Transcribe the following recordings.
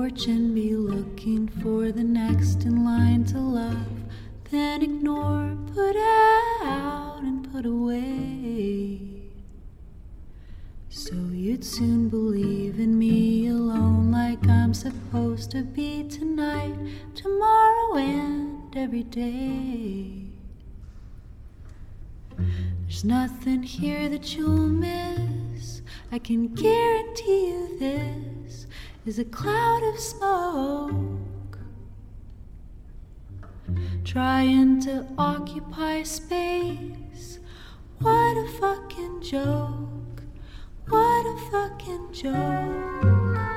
porch and be looking for the next in line to love, then ignore, put out and put away. So you'd soon believe in me alone, like I'm supposed to be tonight, tomorrow, and every day. There's nothing here that you'll miss. I can guarantee you this is a cloud of smoke trying to occupy space. What a fucking joke. What a fucking joke.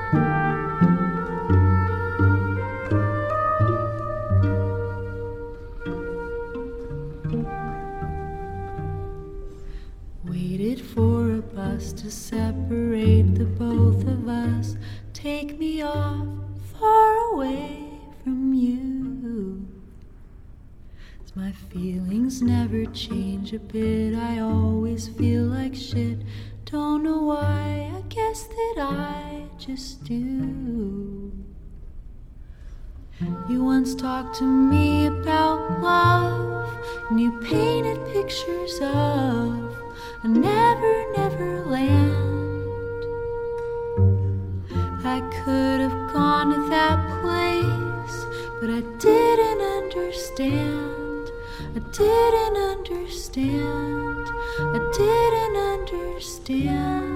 Waited for a bus to separate the both of us, take me off far away from you. My feelings never change a bit, I always feel like shit. Don't know why, I guess that I just do. You once talked to me about love, and you painted pictures of a never land. I could have gone to that place, but I didn't understand. I didn't understand. I didn't understand.